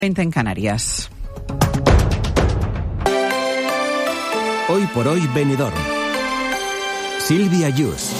20 en Canarias. Hoy por hoy Benidorm. Silvia Yus.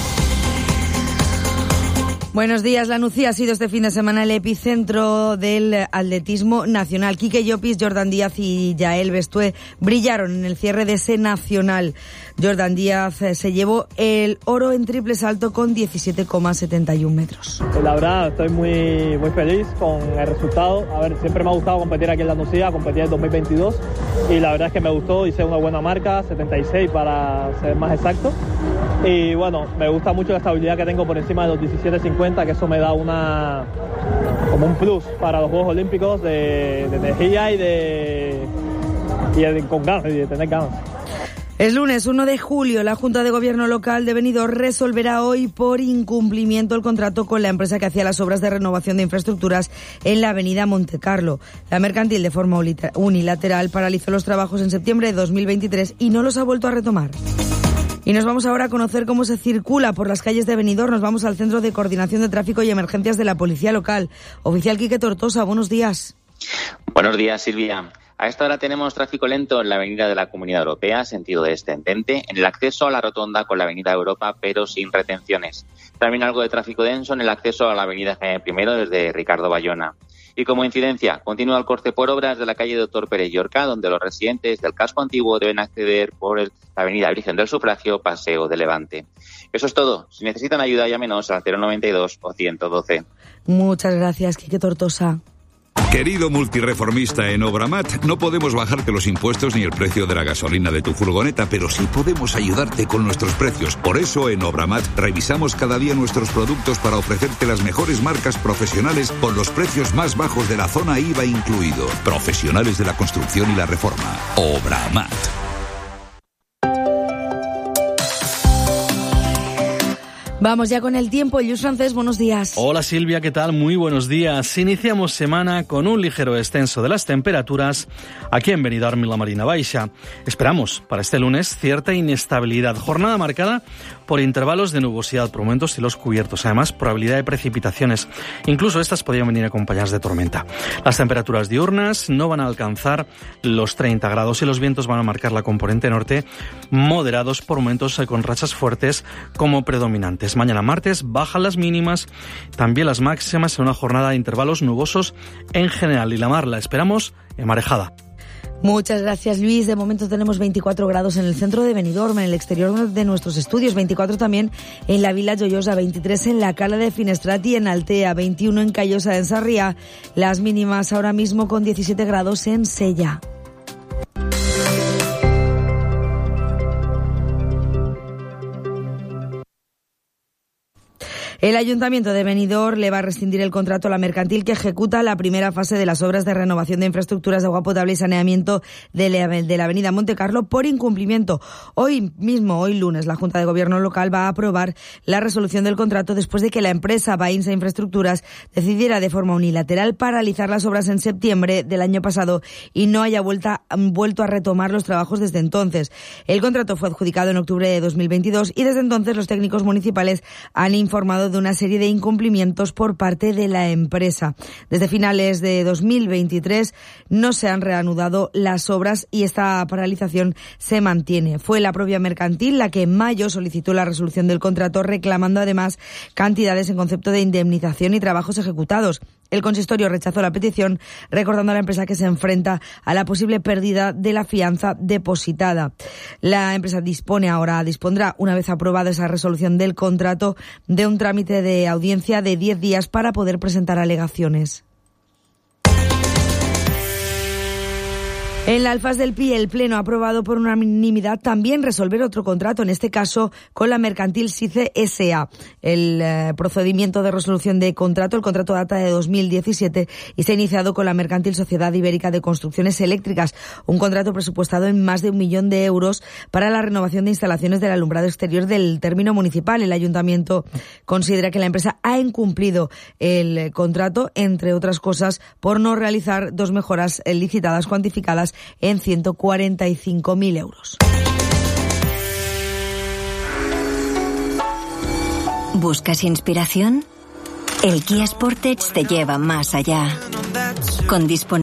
Buenos días. La Nucía ha sido este fin de semana el epicentro del atletismo nacional. Quique Llopis, Jordan Díaz y Yael Bestué brillaron en el cierre de ese nacional. Jordan Díaz se llevó el oro en triple salto con 17,71 metros. La verdad, estoy muy feliz con el resultado. A ver, siempre me ha gustado competir aquí en la Nucía, competí en 2022 y la verdad es que me gustó, hice una buena marca, 76 para ser más exacto. Y bueno, me gusta mucho la estabilidad que tengo por encima de los 17.50, que eso me da como un plus para los Juegos Olímpicos de energía y con ganas, y de tener ganas. Es lunes 1 de julio. La Junta de Gobierno local de Benidorm resolverá hoy por incumplimiento el contrato con la empresa que hacía las obras de renovación de infraestructuras en la avenida Montecarlo. La mercantil, de forma unilateral, paralizó los trabajos en septiembre de 2023 y no los ha vuelto a retomar. Y nos vamos ahora a conocer cómo se circula por las calles de Benidorm. Nos vamos al Centro de Coordinación de Tráfico y Emergencias de la Policía Local. Oficial Quique Tortosa, buenos días. Buenos días, Silvia. A esta hora tenemos tráfico lento en la avenida de la Comunidad Europea, sentido descendente, en el acceso a la rotonda con la avenida Europa, pero sin retenciones. También algo de tráfico denso en el acceso a la avenida Jaime I desde Ricardo Bayona. Y como incidencia, continúa el corte por obras de la calle Doctor Pérez Llorca, donde los residentes del casco antiguo deben acceder por la avenida Virgen del Sufragio, Paseo de Levante. Eso es todo. Si necesitan ayuda, llámenos al 092 o 112. Muchas gracias, Quique Tortosa. Querido multireformista en Obramat, no podemos bajarte los impuestos ni el precio de la gasolina de tu furgoneta, pero sí podemos ayudarte con nuestros precios. Por eso en Obramat revisamos cada día nuestros productos para ofrecerte las mejores marcas profesionales con los precios más bajos de la zona IVA incluido. Profesionales de la construcción y la reforma. Obramat. Vamos ya con el tiempo. Lluís Francés, buenos días. Hola Silvia, ¿qué tal? Muy buenos días. Iniciamos semana con un ligero descenso de las temperaturas aquí en Benidorm y la Marina Baixa. Esperamos para este lunes cierta inestabilidad. Jornada marcada por intervalos de nubosidad, por momentos cielos cubiertos. Además, probabilidad de precipitaciones. Incluso estas podrían venir acompañadas de tormenta. Las temperaturas diurnas no van a alcanzar los 30 grados y los vientos van a marcar la componente norte moderados, por momentos con rachas fuertes como predominantes. Mañana martes bajan las mínimas, también las máximas en una jornada de intervalos nubosos en general y la mar la esperamos emarejada. Muchas gracias, Luis. De momento tenemos 24 grados en el centro de Benidorm, en el exterior de nuestros estudios, 24 también en la Vila Joiosa, 23 en la Cala de Finestrati en Altea, 21 en Callosa en Sarriá, las mínimas ahora mismo con 17 grados en Sella. El Ayuntamiento de Benidorm le va a rescindir el contrato a la mercantil que ejecuta la primera fase de las obras de renovación de infraestructuras de agua potable y saneamiento de la avenida Montecarlo por incumplimiento. Hoy lunes, la Junta de Gobierno local va a aprobar la resolución del contrato después de que la empresa Bainsa Infraestructuras decidiera de forma unilateral paralizar las obras en septiembre del año pasado y no haya vuelto a retomar los trabajos desde entonces. El contrato fue adjudicado en octubre de 2022 y desde entonces los técnicos municipales han informado de una serie de incumplimientos por parte de la empresa. Desde finales de 2023 no se han reanudado las obras y esta paralización se mantiene. Fue la propia mercantil la que en mayo solicitó la resolución del contrato, reclamando además cantidades en concepto de indemnización y trabajos ejecutados. El consistorio rechazó la petición, recordando a la empresa que se enfrenta a la posible pérdida de la fianza depositada. La empresa dispondrá, una vez aprobada esa resolución del contrato, de un trámite de audiencia de 10 días para poder presentar alegaciones. En la Alfaz del Pi, el Pleno ha aprobado por unanimidad también resolver otro contrato, en este caso con la mercantil SICE S.A. El procedimiento de resolución de contrato, el contrato data de 2017 y se ha iniciado con la mercantil Sociedad Ibérica de Construcciones Eléctricas, un contrato presupuestado en más de 1 millón de euros para la renovación de instalaciones del alumbrado exterior del término municipal. El Ayuntamiento considera que la empresa ha incumplido el contrato, entre otras cosas, por no realizar 2 mejoras licitadas cuantificadas en 145.000 euros. ¿Buscas inspiración? El Kia Sportage te lleva más allá. Con